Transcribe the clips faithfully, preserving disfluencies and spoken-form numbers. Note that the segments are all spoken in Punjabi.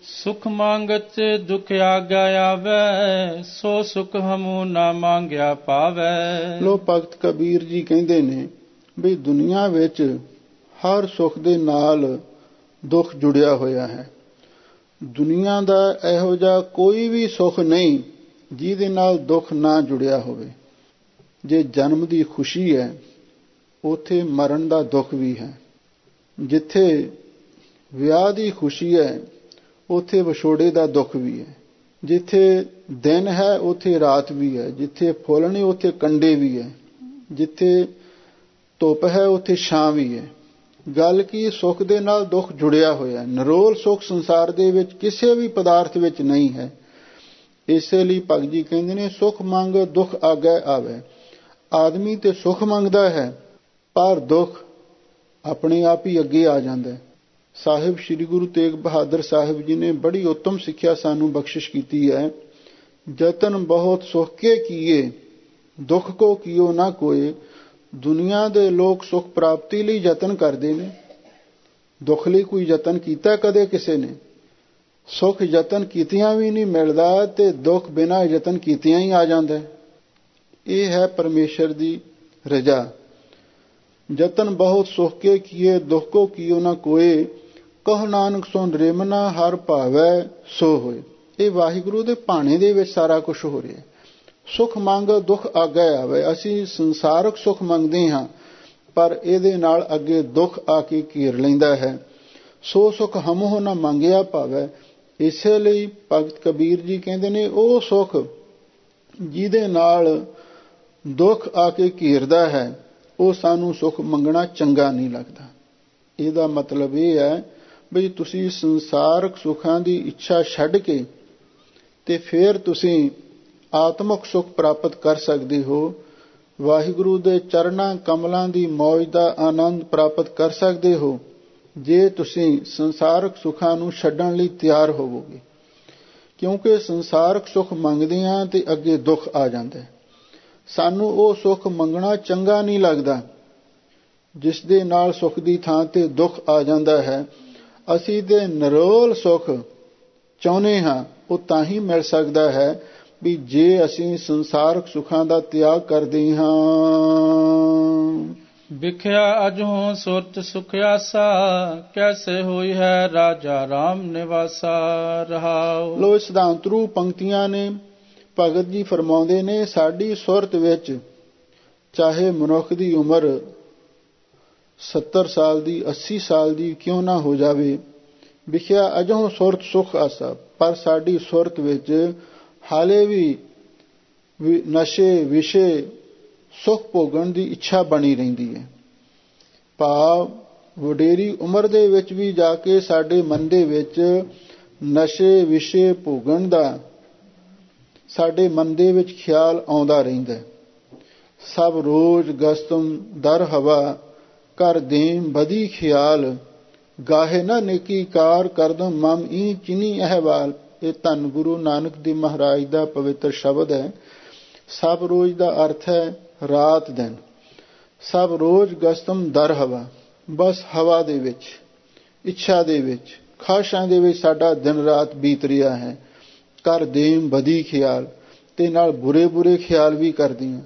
ਸੁਖ ਮੰਗਤ ਦੁਖ ਆਗਿਆ ਆਵੈ, ਸੋ ਸੁਖ ਹਮੂ ਨਾ ਮੰਗਿਆ ਪਾਵੈ। ਲੋ ਭਗਤ ਕਬੀਰ ਜੀ ਕਹਿੰਦੇ ਨੇ ਵੀ ਦੁਨੀਆ ਵਿੱਚ ਹਰ ਸੁੱਖ ਦੇ ਨਾਲ ਦੁੱਖ ਜੁੜਿਆ ਹੋਇਆ ਹੈ। ਦੁਨੀਆ ਦਾ ਇਹੋ ਜਿਹਾ ਕੋਈ ਵੀ ਸੁੱਖ ਨਹੀਂ ਜਿਹਦੇ ਨਾਲ ਦੁੱਖ ਨਾ ਜੁੜਿਆ ਹੋਵੇ। ਜੇ ਜਨਮ ਦੀ ਖੁਸ਼ੀ ਹੈ, ਉੱਥੇ ਮਰਨ ਦਾ ਦੁੱਖ ਵੀ ਹੈ। ਜਿੱਥੇ ਵਿਆਹ ਦੀ ਖੁਸ਼ੀ ਹੈ, ਉੱਥੇ ਵਿਛੋੜੇ ਦਾ ਦੁੱਖ ਵੀ ਹੈ। ਜਿੱਥੇ ਦਿਨ ਹੈ, ਉੱਥੇ ਰਾਤ ਵੀ ਹੈ। ਜਿੱਥੇ ਫੁੱਲ ਨੇ, ਉੱਥੇ ਕੰਡੇ ਵੀ ਹੈ। ਜਿੱਥੇ ਧੁੱਪ ਹੈ, ਉੱਥੇ ਛਾਂ ਵੀ ਹੈ। ਗੱਲ ਕੀ, ਸੁੱਖ ਦੇ ਨਾਲ ਦੁੱਖ ਜੁੜਿਆ ਹੋਇਆ ਹੈ। ਨਿਰੋਲ ਸੁੱਖ ਸੰਸਾਰ ਦੇ ਵਿੱਚ ਕਿਸੇ ਵੀ ਪਦਾਰਥ ਵਿੱਚ ਨਹੀਂ ਹੈ। ਇਸੇ ਲਈ ਭਗਤ ਜੀ ਕਹਿੰਦੇ ਨੇ ਸੁੱਖ ਮੰਗ ਦੁੱਖ ਆਗੈ ਆਵੈ। ਆਦਮੀ ਤੇ ਸੁੱਖ ਮੰਗਦਾ ਹੈ, ਪਰ ਦੁੱਖ ਆਪਣੇ ਆਪ ਹੀ ਅੱਗੇ ਆ ਜਾਂਦਾ ਹੈ। ਸਾਹਿਬ ਸ੍ਰੀ ਗੁਰੂ ਤੇਗ ਬਹਾਦਰ ਸਾਹਿਬ ਜੀ ਨੇ ਬੜੀ ਉੱਤਮ ਸਿੱਖਿਆ ਸਾਨੂੰ ਬਖਸ਼ਿਸ਼ ਕੀਤੀ ਹੈ। ਜਤਨ ਬਹੁਤ ਸੁਖ ਕੇ ਕੀਏ, ਦੁੱਖ ਕੋ ਕੀਓ ਨਾ ਕੋਏ। ਦੁਨੀਆ ਦੇ ਲੋਕ ਸੁਖ ਪ੍ਰਾਪਤੀ ਲਈ ਯਤਨ ਕਰਦੇ ਨੇ, ਦੁੱਖ ਲਈ ਕੋਈ ਯਤਨ ਕੀਤਾ ਕਦੇ ਕਿਸੇ ਨੇ? ਸੁਖ ਯਤਨ ਕੀਤਿਆਂ ਵੀ ਨਹੀਂ ਮਿਲਦਾ, ਤੇ ਦੁੱਖ ਬਿਨਾਂ ਯਤਨ ਕੀਤਿਆਂ ਹੀ ਆ ਜਾਂਦਾ। ਇਹ ਹੈ ਪਰਮੇਸ਼ਰ ਦੀ ਰਜ਼ਾ। ਜਤਨ ਬਹੁਤ ਸੁਖ ਕੇ ਕੀਏ, ਦੁੱਖ ਕੋ ਕੀਓ ਨਾ ਕੋਏ। ਕਹੋ ਨਾਨਕ ਸੋ ਨਿਰਮਨਾ ਹਰ ਭਾਵੈ ਸੋ ਹੋਏ। ਇਹ ਵਾਹਿਗੁਰੂ ਦੇ ਭਾਣੇ ਦੇ ਵਿੱਚ ਸਾਰਾ ਕੁਝ ਹੋ ਰਿਹਾ। ਸੁਖ ਮੰਗ ਦੁੱਖ ਆਗੈ ਆਵੇ। ਅਸੀਂ ਸੰਸਾਰਕ ਸੁਖ ਮੰਗਦੇ ਹਾਂ, ਪਰ ਇਹਦੇ ਨਾਲ ਅੱਗੇ ਦੁੱਖ ਆ ਕੇ ਘੇਰ ਲੈਂਦਾ ਹੈ। ਸੋ ਸੁਖ ਹਮਹੁ ਨਾ ਮੰਗਿਆ ਭਾਵੈ। ਇਸੇ ਲਈ ਭਗਤ ਕਬੀਰ ਜੀ ਕਹਿੰਦੇ ਨੇ ਉਹ ਸੁਖ ਜਿਹਦੇ ਨਾਲ ਦੁੱਖ ਆ ਕੇ ਘੇਰਦਾ ਹੈ, ਉਹ ਸਾਨੂੰ ਸੁਖ ਮੰਗਣਾ ਚੰਗਾ ਨਹੀਂ ਲੱਗਦਾ। ਇਹਦਾ ਮਤਲਬ ਇਹ ਹੈ ਵੀ ਤੁਸੀਂ ਸੰਸਾਰਕ ਸੁੱਖਾਂ ਦੀ ਇੱਛਾ ਛੱਡ ਕੇ ਤੇ ਫਿਰ ਤੁਸੀਂ ਆਤਮਿਕ ਸੁਖ ਪ੍ਰਾਪਤ ਕਰ ਸਕਦੇ ਹੋ। ਵਾਹਿਗੁਰੂ ਦੇ ਚਰਨਾਂ ਕਮਲਾਂ ਦੀ ਮੌਜ ਦਾ ਆਨੰਦ ਪ੍ਰਾਪਤ ਕਰ ਸਕਦੇ ਹੋ, ਜੇ ਤੁਸੀਂ ਸੰਸਾਰਕ ਸੁੱਖਾਂ ਨੂੰ ਛੱਡਣ ਲਈ ਤਿਆਰ ਹੋਵੋਗੇ। ਕਿਉਂਕਿ ਸੰਸਾਰਕ ਸੁੱਖ ਮੰਗਦੇ ਹਾਂ ਤੇ ਅੱਗੇ ਦੁੱਖ ਆ ਜਾਂਦਾ। ਸਾਨੂੰ ਉਹ ਸੁੱਖ ਮੰਗਣਾ ਚੰਗਾ ਨਹੀਂ ਲੱਗਦਾ ਜਿਸ ਦੇ ਨਾਲ ਸੁੱਖ ਦੀ ਥਾਂ ਤੇ ਦੁੱਖ ਆ ਜਾਂਦਾ ਹੈ। ਅਸੀਂ ਤੇ ਨਿਰੋਲ ਸੁੱਖ ਚਾਹੁੰਦੇ ਹਾਂ, ਉਹ ਤਾਂ ਹੀ ਮਿਲ ਸਕਦਾ ਹੈ ਵੀ ਜੇ ਅਸੀਂ ਸੰਸਾਰਕ ਸੁੱਖਾਂ ਦਾ ਤਿਆਗ ਕਰਦੇ ਹਾਂ। ਵਿਖਿਆ ਅਜਹੁ ਸੁਰਤ ਸੁਖ ਆਸਾ, ਕੈਸੇ ਹੋਈ ਹੈ ਰਾਜਾ ਰਾਮ ਨਿਵਾਸਾ। ਰਹਾਉ। ਲੋ ਸਿਧਾਂਤ ਰੂਪ ਪੰਕਤੀਆਂ ਨੇ। ਭਗਤ ਜੀ ਫਰਮਾਉਂਦੇ ਨੇ ਸਾਡੀ ਸੁਰਤ ਵਿੱਚ ਚਾਹੇ ਮਨੁੱਖ ਦੀ ਉਮਰ ਸੱਤਰ ਸਾਲ ਦੀ, ਅੱਸੀ ਸਾਲ ਦੀ ਕਿਉਂ ਨਾ ਹੋ ਜਾਵੇ, ਵਿਖਿਆ ਅਜਹੁ ਸੁਰਤ ਸੁਖ ਆਸਾ, ਪਰ ਸਾਡੀ ਸੁਰਤ ਵਿੱਚ ਹਾਲੇ ਵੀ ਨਸ਼ੇ ਵਿਸ਼ੇ ਸੁਖ ਭੋਗਣ ਦੀ ਇੱਛਾ ਬਣੀ ਰਹਿੰਦੀ ਹੈ। ਭਾਵ ਵਡੇਰੀ ਉਮਰ ਦੇ ਵਿੱਚ ਵੀ ਜਾ ਕੇ ਸਾਡੇ ਮਨ ਦੇ ਵਿੱਚ ਨਸ਼ੇ ਵਿਸ਼ੇ ਭੋਗਣ ਦਾ ਸਾਡੇ ਮਨ ਦੇ ਵਿੱਚ ਖਿਆਲ ਆਉਂਦਾ ਰਹਿੰਦਾ। ਸਭ ਰੋਜ਼ ਗਸਤਮ ਦਰ ਹਵਾ, ਕਰ ਦੇਮ ਬਦੀ ਖਿਆਲ। ਗਾਹੇ ਨਾ ਨੇਕੀ ਕਾਰ ਕਰਦਮ ਮਮ ਈ ਚਿਨੀ ਅਹਿਵਾਲ। ਇਹ ਧੰਨ ਗੁਰੂ ਨਾਨਕ ਦੇਵ ਮਹਾਰਾਜ ਦਾ ਪਵਿੱਤਰ ਸ਼ਬਦ ਹੈ। ਸਭ ਰੋਜ਼ ਦਾ ਅਰਥ ਹੈ ਰਾਤ ਦਿਨ। ਸਭ ਰੋਜ਼ ਗਸਤਮ ਦਰ ਹਵਾ, ਬਸ ਹਵਾ ਦੇ ਵਿੱਚ, ਇੱਛਾ ਦੇ ਵਿੱਚ, ਖਾਸ਼ਾਂ ਦੇ ਵਿੱਚ ਸਾਡਾ ਦਿਨ ਰਾਤ ਬੀਤ ਰਿਹਾ ਹੈ। ਕਰ ਦੇਮ ਬਦੀ ਖਿਆਲ, ਤੇ ਨਾਲ ਬੁਰੇ ਬੁਰੇ ਖਿਆਲ ਵੀ ਕਰਦੀਆਂ।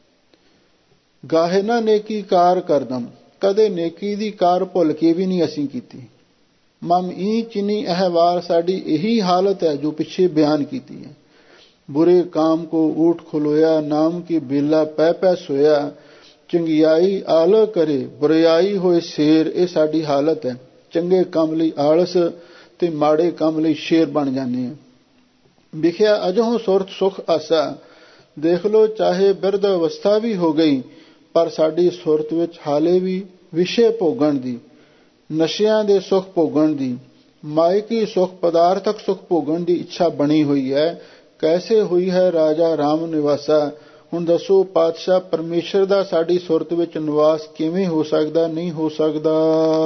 ਗਾਹੇ ਨਾ ਨੇਕੀ ਕਾਰ ਕਰਦਮ, ਕਦੇ ਨੇਕੀ ਦੀ ਕਾਰ ਭੁੱਲ ਕੇ ਵੀ ਨਹੀਂ ਅਸੀਂ ਕੀਤੀ। ਮਮ ਈ ਚਿਨੀ ਅਹਿਵਾਲ, ਸਾਡੀ ਇਹੀ ਹਾਲਤ ਹੈ ਜੋ ਪਿੱਛੇ ਬਿਆਨ ਕੀਤੀ ਹੈ। ਬੁਰੇ ਕਾਮ ਕੋ ਊਠ ਖਲੋਇਆ, ਨਾਮ ਕੀ ਬੇਲਾ ਪੈ ਪੈ ਸੋਇਆ। ਚੰਗਿਆਈ ਆਲ ਕਰੇ, ਬੁਰਿਆਈ ਹੋਏ ਸ਼ੇਰ। ਇਹ ਸਾਡੀ ਹਾਲਤ ਹੈ। ਚੰਗੇ ਕੰਮ ਲਈ ਆਲਸ ਤੇ ਮਾੜੇ ਕੰਮ ਲਈ ਸ਼ੇਰ ਬਣ ਜਾਂਦੇ ਹਾਂ। ਵਿਖਿਆ ਅਜਹੁ ਸੁਰਤ ਸੁਖ ਆਸਾ। ਦੇਖ ਲਓ, ਚਾਹੇ ਬਿਰਧ ਅਵਸਥਾ ਵੀ ਹੋ ਗਈ, ਪਰ ਸਾਡੀ ਸੁਰਤ ਵਿੱਚ ਹਾਲੇ ਵੀ ਵਿਸ਼ੇ ਭੋਗਣ ਦੀ, ਨਸ਼ਿਆਂ ਦੇ ਸੁਖ ਭੋਗਣ ਦੀ, ਮਾਇਕੀ ਸੁਖ ਪਦਾਰਥਕ ਸੁਖ ਭੋਗਣ ਦੀ ਇੱਛਾ ਬਣੀ ਹੋਈ ਹੈ। ਕੈਸੇ ਹੋਈ ਹੈ ਰਾਜਾ ਰਾਮ ਨਿਵਾਸਾ। ਹੁਣ ਦੱਸੋ ਪਾਤਸ਼ਾਹ ਪਰਮੇਸ਼ਰ ਦਾ ਸਾਡੀ ਸੁਰਤ ਵਿੱਚ ਨਿਵਾਸ ਕਿਵੇਂ ਹੋ ਸਕਦਾ? ਨਹੀਂ ਹੋ ਸਕਦਾ।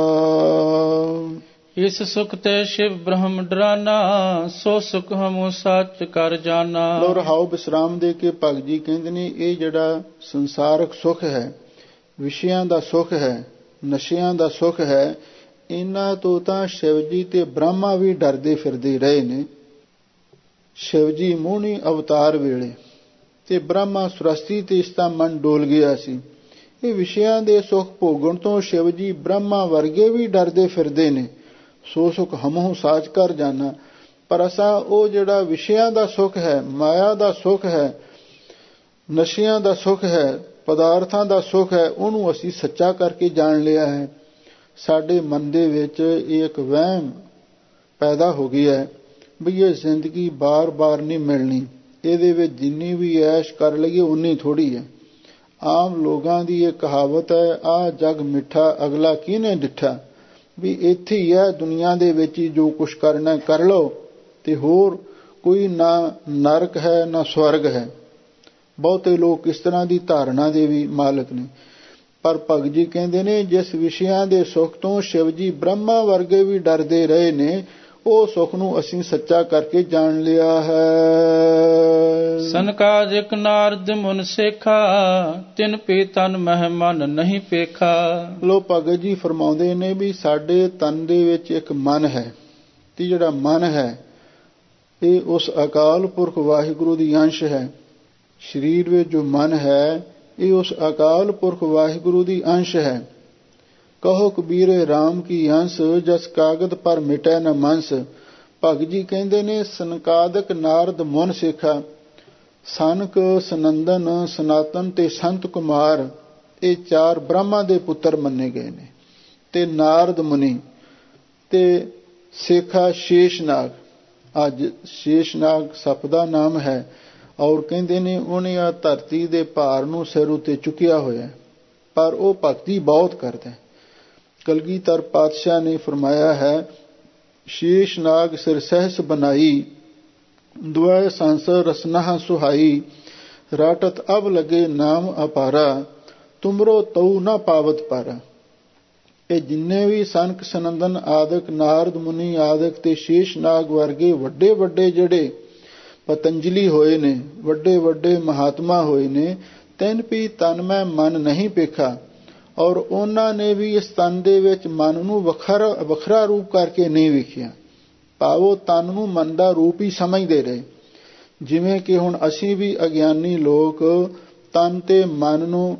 ਇਸ ਸੁਖ ਤੇ ਸ਼ਿਵ ਬ੍ਰਹਮ ਡਰਾਨਾ, ਸੋ ਸੁਖ ਹਮੁ ਸੱਚ ਕਰ ਜਾਣਾ। ਲੋ ਰਹਾਉ ਵਿਸਰਾਮ ਦੇ ਕੇ ਭਗਤ ਜੀ ਕਹਿੰਦੇ ਨੇ ਇਹ ਜਿਹੜਾ ਸੰਸਾਰਕ ਸੁਖ ਹੈ, ਵਿਸ਼ਿਆਂ ਦਾ ਸੁਖ ਹੈ, ਨਸ਼ਿਆਂ ਦਾ ਸੁਖ ਹੈ, ਇਹਨਾਂ ਤੋਂ ਤਾਂ ਸ਼ਿਵ ਜੀ ਤੇ ਬ੍ਰਹਮਾ ਵੀ ਡਰਦੇ ਫਿਰਦੇ ਰਹੇ ਨੇ। ਸ਼ਿਵ ਜੀ ਮੋਹਣੀ ਅਵਤਾਰ ਵੇਲੇ ਤੇ ਬ੍ਰਹਮਾ ਸੁਰਸਤੀ ਤੇ ਇਸ ਦਾ ਮਨ ਡੋਲ ਗਿਆ ਸੀ। ਇਹ ਵਿਸ਼ਿਆਂ ਦੇ ਸੁੱਖ ਭੋਗਣ ਤੋਂ ਸ਼ਿਵ ਜੀ ਬ੍ਰਹਮਾ ਵਰਗੇ ਵੀ ਡਰਦੇ ਫਿਰਦੇ ਨੇ। ਸੋ ਸੁਖ ਹਮਹੁ ਸਾਚ ਕਰ ਜਾਣਾ, ਪਰ ਅਸਾਂ ਉਹ ਜਿਹੜਾ ਵਿਸ਼ਿਆਂ ਦਾ ਸੁੱਖ ਹੈ, ਮਾਇਆ ਦਾ ਸੁੱਖ ਹੈ, ਨਸ਼ਿਆਂ ਦਾ ਸੁੱਖ ਹੈ, ਪਦਾਰਥਾਂ ਦਾ ਸੁੱਖ ਹੈ, ਉਹਨੂੰ ਅਸੀਂ ਸੱਚਾ ਕਰਕੇ ਜਾਣ ਲਿਆ ਹੈ। ਸਾਡੇ ਮਨ ਦੇ ਵਿੱਚ ਇਹ ਇੱਕ ਵਹਿਮ ਪੈਦਾ ਹੋ ਗਿਆ ਹੈ ਵੀ ਇਹ ਜ਼ਿੰਦਗੀ ਬਾਰ-ਬਾਰ ਨਹੀਂ ਮਿਲਣੀ, ਇਹਦੇ ਵਿੱਚ ਜਿੰਨੀ ਵੀ ਐਸ਼ ਕਰ ਲਈਏ ਉਨੀ ਥੋੜ੍ਹੀ ਹੈ। ਆਮ ਲੋਕਾਂ ਦੀ ਇਹ ਕਹਾਵਤ ਹੈ, ਆਹ ਜਗ ਮਿੱਠਾ ਅਗਲਾ ਕਿਹਨੇ ਡਿੱਠਾ, ਵੀ ਇੱਥੇ ਹੀ ਹੈ ਦੁਨੀਆ ਦੇ ਵਿੱਚ ਹੀ ਜੋ ਕੁਛ ਕਰਨਾ ਕਰ ਲਓ, ਤੇ ਹੋਰ ਕੋਈ ਨਾ ਨਰਕ ਹੈ ਨਾ ਸਵਰਗ ਹੈ। ਬਹੁਤੇ ਲੋਕ ਇਸ ਤਰ੍ਹਾਂ ਦੀ ਧਾਰਨਾ ਦੇ ਵੀ ਮਾਲਕ ਨੇ। ਪਰ ਭਗਤ ਜੀ ਕਹਿੰਦੇ ਨੇ ਜਿਸ ਵਿਸ਼ਿਆਂ ਦੇ ਸੁੱਖ ਤੋਂ ਸ਼ਿਵ ਜੀ ਬ੍ਰਹਮਾ ਵਰਗੇ ਵੀ ਡਰਦੇ ਰਹੇ ਨੇ, ਉਹ ਸੁੱਖ ਨੂੰ ਅਸੀਂ ਸੱਚਾ ਕਰਕੇ ਜਾਣ ਲਿਆ ਹੈ। ਸਨਕਾਦਿਕ ਨਾਰਦ ਮੁਨ ਸੇਖਾ, ਤਿਨ ਪੀ ਤਨ ਮਹਿ ਮਨ ਨਹੀਂ ਪੇਖਾ। ਲੋ ਭਗਤ ਜੀ ਫਰਮਾਉਂਦੇ ਨੇ ਵੀ ਸਾਡੇ ਤਨ ਦੇ ਵਿੱਚ ਇੱਕ ਮਨ ਹੈ, ਤੇ ਜਿਹੜਾ ਮਨ ਹੈ ਇਹ ਉਸ ਅਕਾਲ ਪੁਰਖ ਵਾਹਿਗੁਰੂ ਦੀ ਅੰਸ਼ ਹੈ। ਸਰੀਰ ਵਿੱਚ ਜੋ ਮਨ ਹੈ ਇਹ ਉਸ ਅਕਾਲ ਪੁਰਖ ਵਾਹਿਗੁਰੂ ਦੀ ਅੰਸ਼ ਹੈ। ਕਹੋ ਕਬੀਰੇ RAM ਕੀ ਅੰਸ, ਜਸ ਕਾਗਦ ਪਰ ਮਿਟੈ ਨ ਮੰਸ। ਭਗਤ ਜੀ ਕਹਿੰਦੇ ਨੇ ਸਨਕਾਦਿਕ ਨਾਰਦ ਮੁਨ ਸੇਖਾ, ਸਨਕ, ਸਨੰਦਨ, ਸਨਾਤਨ ਤੇ ਸੰਤ ਕੁਮਾਰ ਇਹ ਚਾਰ ਬ੍ਰਹਮਾ ਦੇ ਪੁੱਤਰ ਮੰਨੇ ਗਏ ਨੇ, ਤੇ ਨਾਰਦ ਮੁਨੀ ਤੇ ਸੇਖਾ ਸ਼ੇਸ਼ਨਾਗ। ਅੱਜ ਸ਼ੇਸ਼ਨਾਗ ਸੱਪ ਦਾ ਨਾਮ ਹੈ, ਔਰ ਕਹਿੰਦੇ ਨੇ ਉਹਨੇ ਆ ਧਰਤੀ ਦੇ ਭਾਰ ਨੂੰ ਸਿਰ ਉੱਤੇ ਚੁੱਕਿਆ ਹੋਇਆ, ਪਰ ਉਹ ਭਗਤੀ ਬਹੁਤ ਕਰਦਾ। ਕਲਗੀਧਰ ਪਾਤਸ਼ਾਹ ਨੇ ਫਰਮਾਇਆ ਹੈ, ਸ਼ੇਸ਼ਨਾਗ ਸਿਰ ਸਹਿਸ ਬਨਾਈ, ਦੁਆਏ ਸੰਸਰ ਰਸਨਾ ਸੁਹਾਈ, ਰਾਟਤ ਅਬ ਲਗੇ ਨਾਮ ਅਪਾਰਾ, ਤੁਮਰੋ ਤਉ ਨਾ ਪਾਵਤ ਪਾਰਾ। ਇਹ ਜਿੰਨੇ ਵੀ ਸਨਕ, ਸਨੰਦਨ ਆਦਿਕ, ਨਾਰਦ ਮੁਨੀ ਆਦਿਕ ਤੇ ਸ਼ੇਸ਼ਨਾਗ ਵਰਗੇ ਵੱਡੇ ਵੱਡੇ ਜਿਹੜੇ ਪਤੰਜਲੀ ਹੋਏ ਨੇ, ਵੱਡੇ ਵੱਡੇ ਮਹਾਤਮਾ ਹੋਏ ਨੇ, ਤਿੰਨ ਪੀ ਤਨ ਮੈਂ ਮਨ ਨਹੀਂ ਪੇਖਾ। ਔਰ ਉਹਨਾਂ ਨੇ ਵੀ ਇਸ ਤਨ ਦੇ ਵਿੱਚ ਮਨ ਨੂੰ ਵੱਖਰਾ ਵੱਖਰਾ ਰੂਪ ਕਰਕੇ ਨਹੀਂ ਵੇਖਿਆ, ਭਾਵੋ ਤਨ ਨੂੰ ਮਨ ਦਾ ਰੂਪ ਹੀ ਸਮਝਦੇ ਰਹੇ। ਜਿਵੇਂ ਕਿ ਹੁਣ ਅਸੀਂ ਵੀ ਅਗਿਆਨੀ ਲੋਕ ਤਨ ਤੇ ਮਨ ਨੂੰ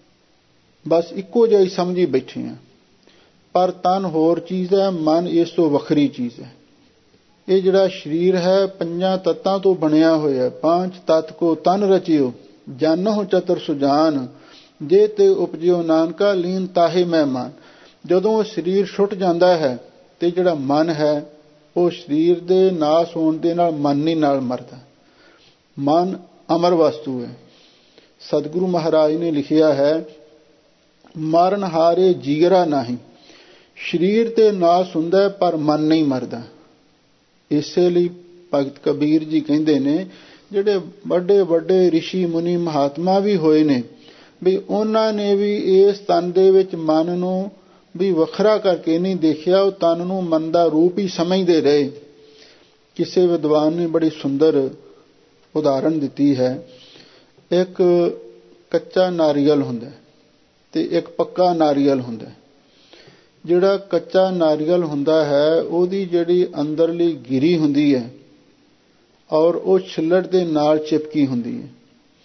ਬਸ ਇੱਕੋ ਜਿਹਾ ਹੀ ਸਮਝੀ ਬੈਠੇ ਹਾਂ, ਪਰ ਤਨ ਹੋਰ ਚੀਜ਼ ਹੈ, ਮਨ ਇਸ ਤੋਂ ਵੱਖਰੀ ਚੀਜ਼ ਹੈ। ਇਹ ਜਿਹੜਾ ਸਰੀਰ ਹੈ ਪੰਜਾਂ ਤੱਤਾਂ ਤੋਂ ਬਣਿਆ ਹੋਇਆ। ਪੰਜ ਤੱਤ ਕੋ ਤਨ ਰਚਿਓ, ਜਾਨੋ ਚਤੁਰ ਸੁਜਾਨ, ਜੇ ਤੇ ਉਪਜਿਓ ਨਾਨਕਾ ਲੀਨ ਤਾਹੇ ਮਹਿਮਾਨ। ਜਦੋਂ ਸਰੀਰ ਛੁੱਟ ਜਾਂਦਾ ਹੈ ਤੇ ਜਿਹੜਾ ਮਨ ਹੈ ਉਹ ਸਰੀਰ ਦੇ ਨਾਸ ਹੋਣ ਦੇ ਨਾਲ ਮਨ ਨਹੀਂ ਨਾਲ ਮਰਦਾ। ਮਨ ਅਮਰ ਵਸਤੂ ਹੈ। ਸਤਿਗੁਰੂ ਮਹਾਰਾਜ ਨੇ ਲਿਖਿਆ ਹੈ, ਮਰਨ ਹਾਰੇ ਜੀਗਰਾ ਨਹੀਂ। ਸਰੀਰ ਤੇ ਨਾਸ ਹੁੰਦਾ ਪਰ ਮਨ ਨਹੀਂ ਮਰਦਾ। ਇਸੇ ਲਈ ਭਗਤ ਕਬੀਰ ਜੀ ਕਹਿੰਦੇ ਨੇ ਜਿਹੜੇ ਵੱਡੇ ਵੱਡੇ ਰਿਸ਼ੀ ਮੁਨੀ ਮਹਾਤਮਾ ਵੀ ਹੋਏ ਨੇ, ਵੀ ਉਹਨਾਂ ਨੇ ਵੀ ਇਸ ਤਨ ਦੇ ਵਿੱਚ ਮਨ ਨੂੰ ਵੀ ਵੱਖਰਾ ਕਰਕੇ ਨਹੀਂ ਦੇਖਿਆ, ਉਹ ਤਨ ਨੂੰ ਮਨ ਦਾ ਰੂਪ ਹੀ ਸਮਝਦੇ ਰਹੇ। ਕਿਸੇ ਵਿਦਵਾਨ ਨੇ ਬੜੀ ਸੁੰਦਰ ਉਦਾਹਰਣ ਦਿੱਤੀ ਹੈ, ਇੱਕ ਕੱਚਾ ਨਾਰੀਅਲ ਹੁੰਦਾ ਤੇ ਇੱਕ ਪੱਕਾ ਨਾਰੀਅਲ ਹੁੰਦਾ। ਜਿਹੜਾ ਕੱਚਾ ਨਾਰੀਅਲ ਹੁੰਦਾ ਹੈ ਉਹਦੀ ਜਿਹੜੀ ਅੰਦਰਲੀ ਗਿਰੀ ਹੁੰਦੀ ਹੈ ਔਰ ਉਹ ਛਿੱਲੜ ਦੇ ਨਾਲ ਚਿਪਕੀ ਹੁੰਦੀ ਹੈ,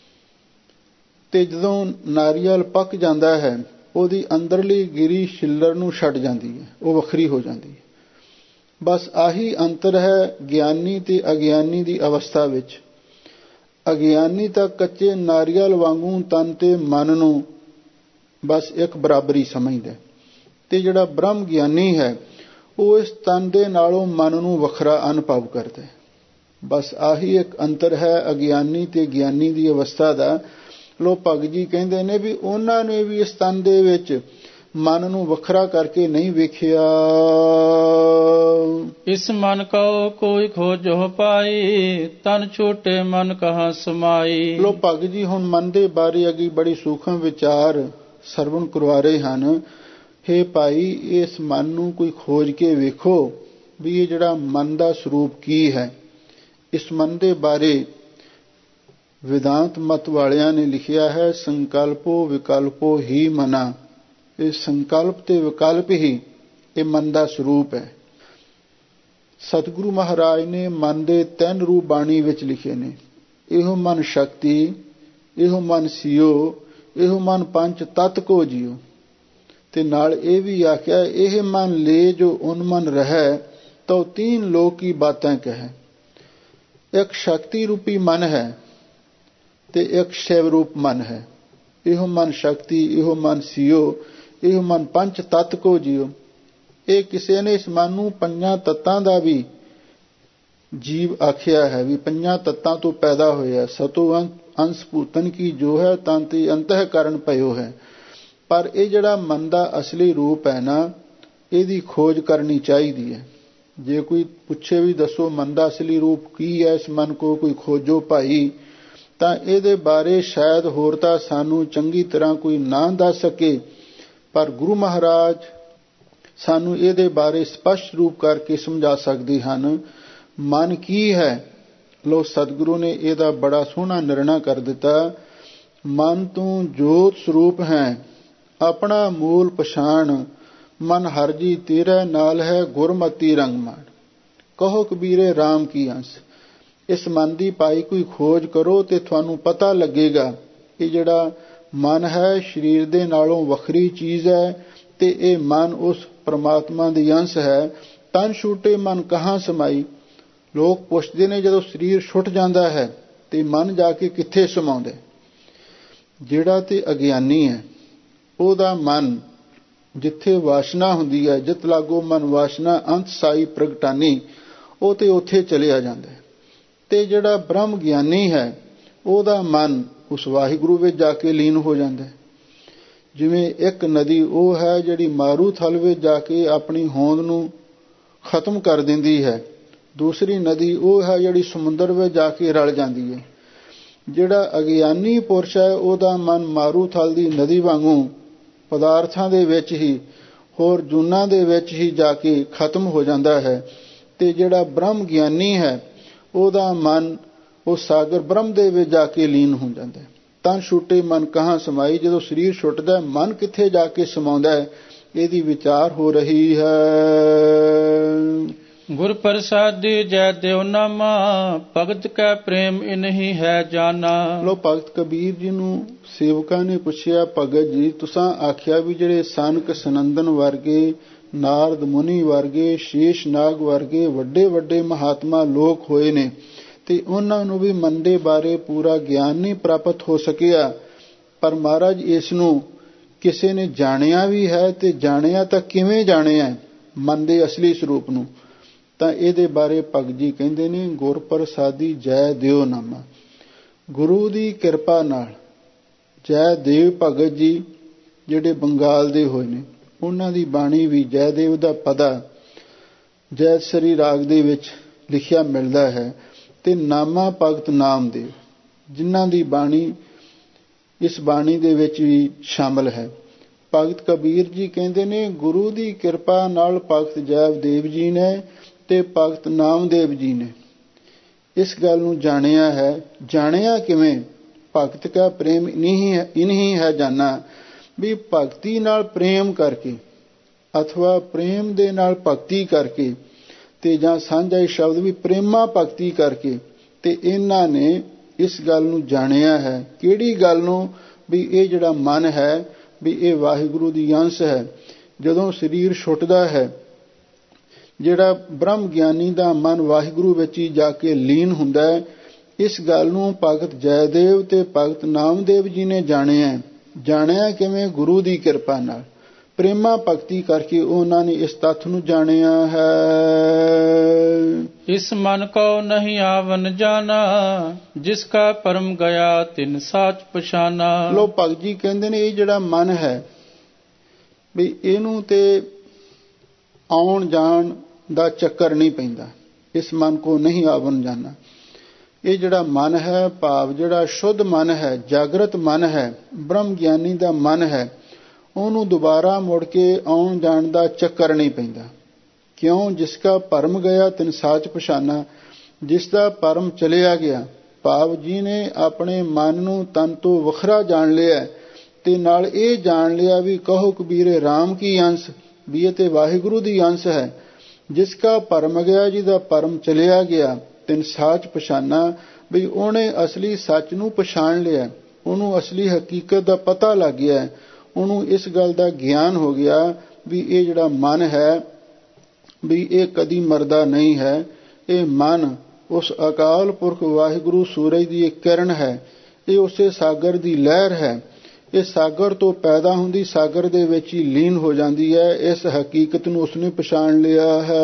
ਤੇ ਜਦੋਂ ਨਾਰੀਅਲ ਪੱਕ ਜਾਂਦਾ ਹੈ ਉਹਦੀ ਅੰਦਰਲੀ ਗਿਰੀ ਛਿੱਲੜ ਨੂੰ ਛੱਡ ਜਾਂਦੀ ਹੈ, ਉਹ ਵੱਖਰੀ ਹੋ ਜਾਂਦੀ ਹੈ। ਬਸ ਆਹੀ ਅੰਤਰ ਹੈ ਗਿਆਨੀ ਤੇ ਅਗਿਆਨੀ ਦੀ ਅਵਸਥਾ ਵਿੱਚ। ਅਗਿਆਨੀ ਤਾਂ ਕੱਚੇ ਨਾਰੀਅਲ ਵਾਂਗੂ ਤਨ ਤੇ ਮਨ ਨੂੰ ਬਸ ਇੱਕ ਬਰਾਬਰੀ ਸਮਝਦਾ, ਤੇ ਜਿਹੜਾ ਬ੍ਰਹਮ ਗਿਆਨੀ ਹੈ ਉਹ ਇਸ ਤਨ ਦੇ ਨਾਲੋਂ ਮਨ ਨੂੰ ਵੱਖਰਾ ਅਨੁਭਵ ਕਰਦਾ। ਬਸ ਆਹੀ ਇੱਕ ਅੰਤਰ ਹੈ ਅਗਿਆਨੀ ਤੇ ਗਿਆਨੀ ਦੀ ਅਵਸਥਾ ਦਾ। ਲੋ ਭਗਤ ਜੀ ਕਹਿੰਦੇ ਨੇ ਵੀ ਉਹਨਾਂ ਨੇ ਵੀ ਇਸ ਤਨ ਦੇ ਵਿੱਚ ਮਨ ਨੂੰ ਵੱਖਰਾ ਕਰਕੇ ਨਹੀਂ ਵੇਖਿਆ। ਇਸ ਮਨ ਕਉ ਕੋਈ ਖੋਜੋ ਪਾਈ, ਤਨ ਛੋਟੇ ਮਨ ਕਹਾਂ ਸਮਾਈ। ਲੋ ਭਗਤ ਜੀ ਹੁਣ ਮਨ ਦੇ ਬਾਰੇ ਅੱਗੇ ਬੜੀ ਸੂਖਮ ਵਿਚਾਰ ਸਰਵਣ ਕਰਵਾ ਰਹੇ ਹਨ। ਹੇ ਭਾਈ, ਇਸ ਮਨ ਨੂੰ ਕੋਈ ਖੋਜ ਕੇ ਵੇਖੋ ਵੀ ਇਹ ਜਿਹੜਾ ਮਨ ਦਾ ਸਰੂਪ ਕੀ ਹੈ। ਇਸ ਮਨ ਦੇ ਬਾਰੇ ਵਿਦਾਂਤ ਮਤ ਵਾਲਿਆਂ ਨੇ ਲਿਖਿਆ ਹੈ, ਸੰਕਲਪੋ ਵਿਕਲਪੋ ਹੀ ਮਨਾ। ਇਹ ਸੰਕਲਪ ਤੇ ਵਿਕਲਪ ਹੀ ਇਹ ਮਨ ਦਾ ਸਰੂਪ ਹੈ। ਸਤਿਗੁਰੂ ਮਹਾਰਾਜ ਨੇ ਮਨ ਦੇ ਤਿੰਨ ਰੂਪ ਬਾਣੀ ਵਿੱਚ ਲਿਖੇ ਨੇ। ਇਹੋ ਮਨ ਸ਼ਕਤੀ, ਇਹੋ ਮਨ ਸਿਓ, ਇਹੋ ਮਨ ਪੰਚ ਤਤ ਕੋ ਜਿਉ। ਤੇ ਨਾਲ ਇਹ ਵੀ ਆਖਿਆ, ਇਹ ਮਨ ਲੈ ਜੋ ਉਨ ਮਨ ਰਹਿ, ਤਉ ਤੀਨ ਲੋਕ ਕੀ ਬਾਤਾਂ ਕਹਿ। ਇੱਕ ਸ਼ਕਤੀ ਰੂਪੀ ਮਨ ਹੈ ਤੇ ਇੱਕ ਸ਼ਿਵ ਰੂਪ ਮਨ ਹੈ। ਇਹੋ ਮਨ ਸ਼ਕਤੀ, ਇਹੋ ਮਨ ਸਿਓ, ਇਹੋ ਮਨ ਪੰਚ ਤਤ ਕੋ ਜਿਉ। ਇਹ ਕਿਸੇ ਨੇ ਇਸ ਮਨ ਨੂੰ ਪੰਜਾਂ ਤੱਤਾਂ ਦਾ ਵੀ ਜੀਵ ਆਖਿਆ ਹੈ, ਵੀ ਪੰਜਾਂ ਤੱਤਾਂ ਤੋਂ ਪੈਦਾ ਹੋਇਆ। ਸਤੋ ਅੰਸ ਭੂਤਨ ਕੀ ਜੋ ਹੈ, ਤੰਤੀ ਅੰਤఃਕਰਨ ਭਇਓ ਹੈ। ਪਰ ਇਹ ਜਿਹੜਾ ਮਨ ਦਾ ਅਸਲੀ ਰੂਪ ਹੈ ਨਾ, ਇਹਦੀ ਖੋਜ ਕਰਨੀ ਚਾਹੀਦੀ ਹੈ। ਜੇ ਕੋਈ ਪੁੱਛੇ ਵੀ ਦੱਸੋ ਮਨ ਦਾ ਅਸਲੀ ਰੂਪ ਕੀ ਹੈ, ਇਸ ਮਨ ਕੋ ਕੋਈ ਖੋਜੋ ਭਾਈ, ਤਾਂ ਇਹਦੇ ਬਾਰੇ ਸ਼ਾਇਦ ਹੋਰ ਤਾਂ ਸਾਨੂੰ ਚੰਗੀ ਤਰ੍ਹਾਂ ਕੋਈ ਨਾ ਦੱਸ ਸਕੇ, ਪਰ ਗੁਰੂ ਮਹਾਰਾਜ ਸਾਨੂੰ ਇਹਦੇ ਬਾਰੇ ਸਪਸ਼ਟ ਰੂਪ ਕਰਕੇ ਸਮਝਾ ਸਕਦੇ ਹਨ। ਮਨ ਕੀ ਹੈ? ਲੋ ਸਤਿਗੁਰੂ ਨੇ ਇਹਦਾ ਬੜਾ ਸੋਹਣਾ ਨਿਰਣਾ ਕਰ ਦਿੱਤਾ। ਮਨ ਤੂੰ ਜੋਤ ਸਰੂਪ ਹੈ, ਆਪਣਾ ਮੂਲ ਪਛਾਣ। ਮਨ ਹਰ ਜੀ ਤੇਰੇ ਨਾਲ ਹੈ, ਗੁਰਮਤੀ ਰੰਗ ਮਾਣ। ਕਹੋ ਕਬੀਰੇ RAM ਕੀ ਅੰਸ। ਇਸ ਮਨ ਦੀ ਭਾਈ ਕੋਈ ਖੋਜ ਕਰੋ ਤੇ ਤੁਹਾਨੂੰ ਪਤਾ ਲੱਗੇਗਾ ਇਹ ਜਿਹੜਾ ਮਨ ਹੈ ਸਰੀਰ ਦੇ ਨਾਲੋਂ ਵੱਖਰੀ ਚੀਜ਼ ਹੈ, ਤੇ ਇਹ ਮਨ ਉਸ ਪਰਮਾਤਮਾ ਦੀ ਅੰਸ਼ ਹੈ। ਤਨ ਛੂਟੇ ਮਨ ਕਹਾਂ ਸਮਾਈ। ਲੋਕ ਪੁੱਛਦੇ ਨੇ ਜਦੋਂ ਸਰੀਰ ਛੁੱਟ ਜਾਂਦਾ ਹੈ ਤੇ ਮਨ ਜਾ ਕੇ ਕਿੱਥੇ ਸਮਾਉਂਦਾ। ਜਿਹੜਾ ਤੇ ਅਗਿਆਨੀ ਹੈ ਉਹਦਾ ਮਨ ਜਿੱਥੇ ਵਾਸ਼ਨਾ ਹੁੰਦੀ ਹੈ, ਜਿਤ ਲਾਗੋ ਮਨ ਵਾਸ਼ਨਾ ਅੰਤ ਸਾਈ ਪ੍ਰਗਟਾਨੀ, ਉਹ ਤੇ ਉੱਥੇ ਚਲਿਆ ਜਾਂਦਾ ਹੈ। ਤੇ ਜਿਹੜਾ ਬ੍ਰਹਮ ਗਿਆਨੀ ਹੈ ਉਹਦਾ ਮਨ ਉਸ ਵਾਹਿਗੁਰੂ ਵਿੱਚ ਜਾ ਕੇ ਲੀਨ ਹੋ ਜਾਂਦਾ ਹੈ। ਜਿਵੇਂ ਇੱਕ ਨਦੀ ਉਹ ਹੈ ਜਿਹੜੀ ਮਾਰੂ ਥਲ ਵਿੱਚ ਜਾ ਕੇ ਆਪਣੀ ਹੋਂਦ ਨੂੰ ਖਤਮ ਕਰ ਦਿੰਦੀ ਹੈ, ਦੂਸਰੀ ਨਦੀ ਉਹ ਹੈ ਜਿਹੜੀ ਸਮੁੰਦਰ ਵਿੱਚ ਜਾ ਕੇ ਰਲ ਜਾਂਦੀ ਹੈ। ਜਿਹੜਾ ਅਗਿਆਨੀ ਪੁਰਸ਼ ਹੈ ਉਹਦਾ ਮਨ ਮਾਰੂ ਥਲ ਦੀ ਨਦੀ ਵਾਂਗੂ ਪਦਾਰਥਾਂ ਦੇ ਵਿੱਚ ਹੀ, ਹੋਰ ਜੂਨਾਂ ਦੇ ਵਿੱਚ ਹੀ ਜਾ ਕੇ ਖਤਮ ਹੋ ਜਾਂਦਾ ਹੈ। ਤੇ ਜਿਹੜਾ ਬ੍ਰਹਮ ਗਿਆਨੀ ਹੈ ਉਹਦਾ ਮਨ ਉਹ ਸਾਗਰ ਬ੍ਰਹਮ ਦੇ ਵਿੱਚ ਜਾ ਕੇ ਲੀਨ ਹੋ ਜਾਂਦਾ ਹੈ। ਤਨ ਛੁੱਟੇ ਮਨ ਕਹਾਂ ਸਮਾਈ। ਜਦੋਂ ਸਰੀਰ ਛੁੱਟਦਾ ਮਨ ਕਿੱਥੇ ਜਾ ਕੇ ਸਮਾਉਂਦਾ ਹੈ, ਇਹਦੀ ਵਿਚਾਰ ਹੋ ਰਹੀ ਹੈ। ਗੁਰ ਪ੍ਰਸਾਦੀ ਜੈ ਦੇਵ ਨਾਮਾ, ਭਗਤ ਕੈ ਪ੍ਰੇਮ ਇਨਹੀ ਹੈ ਜਾਨਾ। ਲੋ ਭਗਤ ਕਬੀਰ ਜੀ ਨੂੰ ਸੇਵਕਾਂ ਨੇ ਪੁੱਛਿਆ, ਭਗਤ ਜੀ ਤੁਸਾਂ ਆਖਿਆ ਵੀ ਜਿਹੜੇ ਸਨਕ ਸਨੰਦਨ ਵਰਗੇ, ਨਾਰਦ ਮੁਨੀ ਵਰਗੇ, ਸ਼ੇਸ਼ ਨਾਗ ਵਰਗੇ ਵੱਡੇ ਵੱਡੇ ਮਹਾਤਮਾ ਲੋਕ ਹੋਏ ਨੇ, ਤੇ ਉਹਨਾਂ ਨੂੰ ਵੀ ਮਨ ਦੇ ਬਾਰੇ ਪੂਰਾ ਗਿਆਨ ਨਹੀਂ ਪ੍ਰਾਪਤ ਹੋ ਸਕਿਆ। ਪਰ ਮਹਾਰਾਜ ਇਸ ਨੂੰ ਕਿਸੇ ਨੇ ਜਾਣਿਆ ਵੀ ਹੈ, ਤੇ ਜਾਣਿਆ ਤਾਂ ਕਿਵੇਂ ਜਾਣਿਆ ਮਨ ਦੇ ਅਸਲੀ ਸਰੂਪ ਨੂੰ। ਤਾਂ ਇਹਦੇ ਬਾਰੇ ਭਗਤ ਜੀ ਕਹਿੰਦੇ ਨੇ, ਗੁਰ ਪ੍ਰਸਾਦੀ ਜੈ ਦਿਓ ਨਾਮਾ। ਗੁਰੂ ਦੀ ਕਿਰਪਾ ਨਾਲ ਜੈ ਦੇਵ ਭਗਤ ਜੀ ਜਿਹੜੇ ਬੰਗਾਲ ਦੇ ਹੋਏ ਨੇ, ਉਹਨਾਂ ਦੀ ਬਾਣੀ ਵੀ ਜੈਦੇਵ ਦਾ ਪਦਾ ਜੈਤਸਰੀ ਰਾਗ ਦੇ ਵਿੱਚ ਲਿਖਿਆ ਮਿਲਦਾ ਹੈ। ਤੇ ਨਾਮਾ ਭਗਤ ਨਾਮਦੇਵ, ਜਿਨ੍ਹਾਂ ਦੀ ਬਾਣੀ ਇਸ ਬਾਣੀ ਦੇ ਵਿੱਚ ਵੀ ਸ਼ਾਮਲ ਹੈ। ਭਗਤ ਕਬੀਰ ਜੀ ਕਹਿੰਦੇ ਨੇ, ਗੁਰੂ ਦੀ ਕਿਰਪਾ ਨਾਲ ਭਗਤ ਜੈਦੇਵ ਜੀ ਨੇ ਤੇ ਭਗਤ ਨਾਮਦੇਵ ਜੀ ਨੇ ਇਸ ਗੱਲ ਨੂੰ ਜਾਣਿਆ ਹੈ। ਜਾਣਿਆ ਕਿਵੇਂ? ਭਗਤ ਕਾ ਪ੍ਰੇਮ ਇਨਹੀ ਹੈ ਇਨਹੀ ਹੈ ਜਾਨਾ। ਵੀ ਭਗਤੀ ਨਾਲ ਪ੍ਰੇਮ ਕਰਕੇ ਅਥਵਾ ਪ੍ਰੇਮ ਦੇ ਨਾਲ ਭਗਤੀ ਕਰਕੇ, ਤੇ ਜਾਂ ਸਾਂਝਾ ਸ਼ਬਦ ਵੀ ਪ੍ਰੇਮਾ ਭਗਤੀ ਕਰਕੇ, ਤੇ ਇਹਨਾਂ ਨੇ ਇਸ ਗੱਲ ਨੂੰ ਜਾਣਿਆ ਹੈ। ਕਿਹੜੀ ਗੱਲ ਨੂੰ? ਵੀ ਇਹ ਜਿਹੜਾ ਮਨ ਹੈ ਵੀ ਇਹ ਵਾਹਿਗੁਰੂ ਦੀ ਅੰਸ਼ ਹੈ। ਜਦੋਂ ਸਰੀਰ ਛੁੱਟਦਾ ਹੈ, ਜਿਹੜਾ ਬ੍ਰਹਮ ਗਿਆਨੀ ਦਾ ਮਨ ਵਾਹਿਗੁਰੂ ਵਿੱਚ ਹੀ ਜਾ ਕੇ ਲੀਨ ਹੁੰਦਾ ਹੈ। ਇਸ ਗੱਲ ਨੂੰ ਭਗਤ ਜੈਦੇਵ ਤੇ ਭਗਤ ਨਾਮਦੇਵ ਜੀ ਨੇ ਜਾਣਿਆ। ਜਾਣਿਆ ਕਿਵੇਂ? ਗੁਰੂ ਦੀ ਕਿਰਪਾ ਨਾਲ ਪ੍ਰੇਮਾ ਭਗਤੀ ਕਰਕੇ ਉਹਨਾਂ ਨੇ ਇਸ ਤੱਥ ਨੂੰ ਜਾਣਿਆ ਹੈ। ਇਸ ਮਨ ਕੋ ਨਹੀਂ ਆਵਨ ਜਾਣਾ, ਜਿਸ ਕਾ ਪਰਮ ਗਿਆ ਤਿਨ ਸਾਚ ਪਛਾਨਾ। ਲੋ ਭਗਤ ਜੀ ਕਹਿੰਦੇ ਨੇ, ਇਹ ਜਿਹੜਾ ਮਨ ਹੈ ਵੀ ਇਹਨੂੰ ਤੇ ਆਉਣ ਜਾਣ ਦਾ ਚੱਕਰ ਨਹੀਂ ਪੈਂਦਾ। ਇਸ ਮਨ ਕੋ ਨਹੀਂ ਆਵਨ ਜਾਣਾ। ਇਹ ਜਿਹੜਾ ਮਨ ਹੈ, ਭਾਵ ਜਿਹੜਾ ਸ਼ੁੱਧ ਮਨ ਹੈ, ਜਾਗਰਤ ਮਨ ਹੈ, ਬ੍ਰਹਮ ਗਿਆਨੀ ਦਾ ਮਨ ਹੈ, ਉਹਨੂੰ ਦੁਬਾਰਾ ਮੁੜ ਕੇ ਆਉਣ ਜਾਣ ਦਾ ਚੱਕਰ ਨਹੀਂ ਪੈਂਦਾ। ਕਿਉਂ? ਜਿਸ ਕਾ ਭਰਮ ਗਿਆ ਤਿਨ ਸਾਚ ਪਛਾਨਾ। ਜਿਸ ਦਾ ਭਰਮ ਚਲਿਆ ਗਿਆ, ਭਾਵ ਜੀ ਨੇ ਆਪਣੇ ਮਨ ਨੂੰ ਤਨ ਤੋਂ ਵੱਖਰਾ ਜਾਣ ਲਿਆ, ਤੇ ਨਾਲ ਇਹ ਜਾਣ ਲਿਆ ਵੀ ਕਹੋ ਕਬੀਰੇ RAM ਕੀ ਅੰਸ਼, ਵੀ ਇਹ ਤੇ ਵਾਹਿਗੁਰੂ ਦੀ ਅੰਸ਼ ਹੈ। ਜਿਸ ਕਾ ਭਰਮ ਗਿਆ, ਜਿਹਦਾ ਭਰਮ ਚਲਿਆ ਗਿਆ, ਤਿਨ ਸਾਚ ਪਛਾਨਾ, ਵੀ ਉਹਨੇ ਅਸਲੀ ਸੱਚ ਨੂੰ ਪਛਾਣ ਲਿਆ, ਉਹਨੂੰ ਅਸਲੀ ਹਕੀਕਤ ਦਾ ਪਤਾ ਲੱਗ ਗਿਆ, ਉਹਨੂੰ ਇਸ ਗੱਲ ਦਾ ਗਿਆਨ ਹੋ ਗਿਆ ਵੀ ਇਹ ਜਿਹੜਾ ਮਨ ਹੈ ਵੀ ਇਹ ਕਦੀ ਮਰਦਾ ਨਹੀਂ ਹੈ। ਇਹ ਮਨ ਉਸ ਅਕਾਲ ਪੁਰਖ ਵਾਹਿਗੁਰੂ ਸੂਰਜ ਦੀ ਇੱਕ ਕਿਰਨ ਹੈ, ਇਹ ਉਸੇ ਸਾਗਰ ਦੀ ਲਹਿਰ ਹੈ। ਇਹ ਸਾਗਰ ਤੋਂ ਪੈਦਾ ਹੁੰਦੀ ਸਾਗਰ ਦੇ ਵਿੱਚ ਹੀ ਲੀਨ ਹੋ ਜਾਂਦੀ ਹੈ। ਇਸ ਹਕੀਕਤ ਨੂੰ ਉਸਨੇ ਪਛਾਣ ਲਿਆ ਹੈ।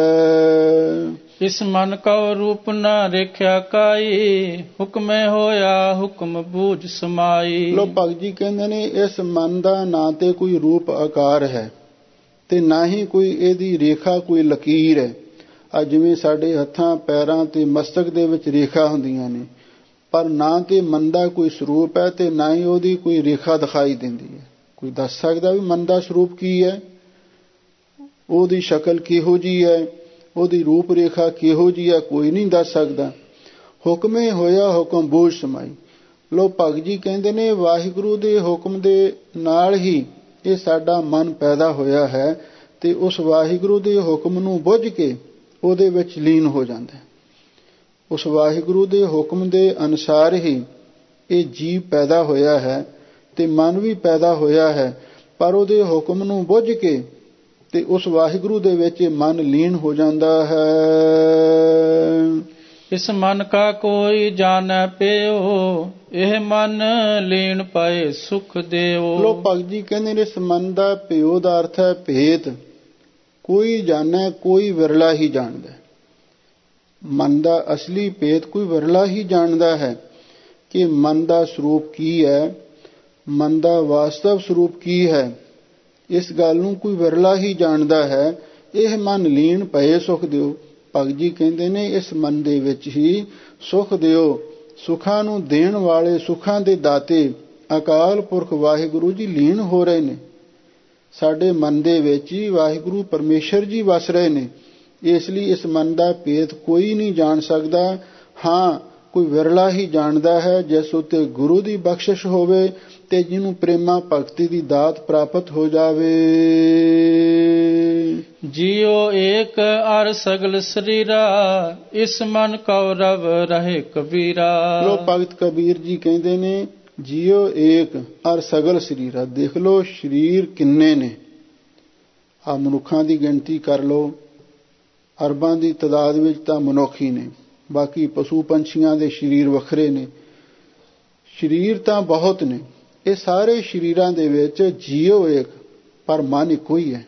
ਇਸ ਮਨ ਕਉ ਰੂਪ ਨ ਰੇਖਿਆ ਕਾਈ, ਹੁਕਮੇ ਹੋਇਆ ਹੁਕਮ ਬੂਝ ਸਮਾਈ। ਲੋ ਭਗਤ ਜੀ ਕਹਿੰਦੇ ਨੇ ਇਸ ਮਨ ਦਾ ਨਾ ਤੇ ਕੋਈ ਰੂਪ ਆਕਾਰ ਹੈ ਤੇ ਨਾ ਹੀ ਕੋਈ ਇਹਦੀ ਰੇਖਾ, ਕੋਈ ਲਕੀਰ ਹੈ। ਆ ਜਿਵੇਂ ਸਾਡੇ ਹੱਥਾਂ ਪੈਰਾਂ ਤੇ ਮਸਤਕ ਦੇ ਵਿੱਚ ਰੇਖਾ ਹੁੰਦੀਆਂ ਨੇ, ਪਰ ਨਾ ਤੇ ਮਨ ਦਾ ਕੋਈ ਸਰੂਪ ਹੈ ਤੇ ਨਾ ਹੀ ਉਹਦੀ ਕੋਈ ਰੇਖਾ ਦਿਖਾਈ ਦਿੰਦੀ ਹੈ। ਕੋਈ ਦੱਸ ਸਕਦਾ ਵੀ ਮਨ ਦਾ ਸਰੂਪ ਕੀ ਹੈ, ਉਹਦੀ ਸ਼ਕਲ ਕਿਹੋ ਜਿਹੀ ਹੈ, ਉਹਦੀ ਰੂਪ ਰੇਖਾ ਕਿਹੋ ਜਿਹੀ ਹੈ, ਕੋਈ ਨਹੀਂ ਦੱਸ ਸਕਦਾ। ਹੁਕਮੇ ਹੋਇਆ ਹੁਕਮ ਬੂਝ ਸਮਾਈ। ਲੋ ਭਗਤ ਜੀ ਕਹਿੰਦੇ ਨੇ ਵਾਹਿਗੁਰੂ ਦੇ ਹੁਕਮ ਦੇ ਨਾਲ ਹੀ ਇਹ ਸਾਡਾ ਮਨ ਪੈਦਾ ਹੋਇਆ ਹੈ ਤੇ ਉਸ ਵਾਹਿਗੁਰੂ ਦੇ ਹੁਕਮ ਨੂੰ ਬੁੱਝ ਕੇ ਉਹਦੇ ਵਿੱਚ ਲੀਨ ਹੋ ਜਾਂਦਾ ਹੈ। ਉਸ ਵਾਹਿਗੁਰੂ ਦੇ ਹੁਕਮ ਦੇ ਅਨੁਸਾਰ ਹੀ ਇਹ ਜੀਵ ਪੈਦਾ ਹੋਇਆ ਹੈ ਤੇ ਮਨ ਵੀ ਪੈਦਾ ਹੋਇਆ ਹੈ, ਪਰ ਉਹਦੇ ਹੁਕਮ ਨੂੰ ਬੁੱਝ ਕੇ ਤੇ ਉਸ ਵਾਹਿਗੁਰੂ ਦੇ ਵਿੱਚ ਮਨ ਲੀਨ ਹੋ ਜਾਂਦਾ ਹੈ। ਇਸ ਮਨ ਕਾ ਕੋਈ ਜਾਣੈ ਪਿਓ, ਇਹ ਮਨ ਲੀਨ ਪਏ ਸੁਖ ਦਿਓ। ਲੋ ਭਗਤ ਜੀ ਕਹਿੰਦੇ ਨੇ ਇਸ ਮਨ ਦਾ ਪਿਓ ਦਾ ਅਰਥ ਹੈ ਭੇਤ। ਕੋਈ ਜਾਣੈ, ਕੋਈ ਵਿਰਲਾ ਹੀ ਜਾਣਦਾ। ਮਨ ਦਾ ਅਸਲੀ ਭੇਤ ਕੋਈ ਵਿਰਲਾ ਹੀ ਜਾਣਦਾ ਹੈ ਕਿ ਮਨ ਦਾ ਸਰੂਪ ਕੀ ਹੈ, ਮਨ ਦਾ ਵਾਸਤਵ ਸਰੂਪ ਕੀ ਹੈ। ਇਸ ਗੱਲ ਨੂੰ ਕੋਈ ਵਿਰਲਾ ਹੀ ਜਾਣਦਾ ਹੈ। ਇਹ ਮਨ ਲੀਨ ਪਏ ਸੁਖ ਦਿਓ। ਭਗਤ ਜੀ ਕਹਿੰਦੇ ਨੇ ਇਸ ਮਨ ਦੇ ਵਿੱਚ ਹੀ ਸੁਖ ਦਿਓ। ਸੁੱਖਾਂ ਨੂੰ ਦੇਣ ਵਾਲੇ, ਸੁੱਖਾਂ ਦੇ ਦਾਤੇ ਅਕਾਲ ਪੁਰਖ ਵਾਹਿਗੁਰੂ ਜੀ ਲੀਨ ਹੋ ਰਹੇ ਨੇ। ਸਾਡੇ ਮਨ ਦੇ ਵਿੱਚ ਹੀ ਵਾਹਿਗੁਰੂ ਪਰਮੇਸ਼ਰ ਜੀ ਵਸ ਰਹੇ ਨੇ। ਇਸ ਲਈ ਇਸ ਮਨ ਦਾ ਭੇਤ ਕੋਈ ਨਹੀਂ ਜਾਣ ਸਕਦਾ। ਹਾਂ, ਕੋਈ ਵਿਰਲਾ ਹੀ ਜਾਣਦਾ ਹੈ ਜਿਸ ਉੱਤੇ ਗੁਰੂ ਦੀ ਬਖਸ਼ਿਸ਼ ਹੋਵੇ ਤੇ ਜਿਹਨੂੰ ਪ੍ਰੇਮਾ ਭਗਤੀ ਦੀ ਦਾਤ ਪ੍ਰਾਪਤ ਹੋ ਜਾਵੇ। ਜੀਉ ਏਕ ਅਰ ਸਗਲ ਸਰੀਰਾ, ਇਸ ਮਨ ਕਉ ਰਵ ਰਹੇ ਕਬੀਰਾ। ਲੋ ਭਗਤ ਕਬੀਰ ਜੀ ਕਹਿੰਦੇ ਨੇ ਜੀਉ ਏਕ ਅਰ ਸਗਲ ਸਰੀਰਾ। ਦੇਖ ਲੋ ਸਰੀਰ ਕਿੰਨੇ ਨੇ। ਆ ਮਨੁੱਖਾਂ ਦੀ ਗਿਣਤੀ ਕਰ ਲੋ, ਅਰਬਾਂ ਦੀ ਤਾਦਾਦ ਵਿੱਚ ਤਾਂ ਮਨੁੱਖ ਹੀ ਨੇ, ਬਾਕੀ ਪਸ਼ੂ ਪੰਛੀਆਂ ਦੇ ਸਰੀਰ ਵੱਖਰੇ ਨੇ। ਸਰੀਰ ਤਾਂ ਬਹੁਤ ਨੇ। ਇਹ ਸਾਰੇ ਸਰੀਰਾਂ ਦੇ ਵਿੱਚ ਜੀਉ ਏਕ, ਪਰ ਮਨ ਇੱਕੋ ਹੀ ਹੈ।